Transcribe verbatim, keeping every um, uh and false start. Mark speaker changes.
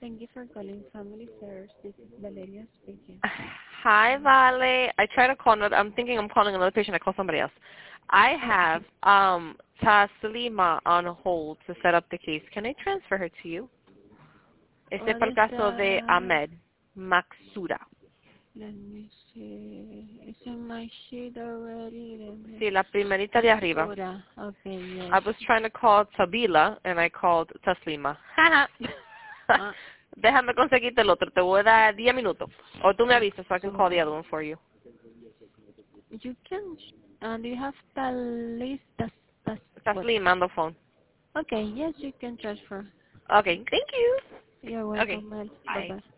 Speaker 1: Thank you for calling Family First. This is Valeria speaking.
Speaker 2: Hi, Vale. I try to call another. I'm thinking I'm calling another patient. I call somebody else. I have um Taslima on hold to set up the case. Can I transfer her to you? Este es
Speaker 1: What
Speaker 2: para el
Speaker 1: is
Speaker 2: caso de
Speaker 1: the...
Speaker 2: Ahmed Maxura.
Speaker 1: Let me see. It's in my sheet already. Let me...
Speaker 2: Sí, la primerita de arriba.
Speaker 1: Sura. Okay, yes.
Speaker 2: I was trying to call Tabila and I called Taslima.
Speaker 1: Ah,
Speaker 2: Déjame conseguirte el otro. Te voy a dar diez minutos. O tú me avisas so I can call the
Speaker 1: Sura.
Speaker 2: other one for you.
Speaker 1: You can... Uh, do you have the list? That's, that's what?
Speaker 2: Taslima on the phone.
Speaker 1: Okay, yes, you can transfer.
Speaker 2: Okay, thank you.
Speaker 1: You're
Speaker 2: Okay,
Speaker 1: welcome, Mel.
Speaker 2: bye.
Speaker 1: Bye-bye.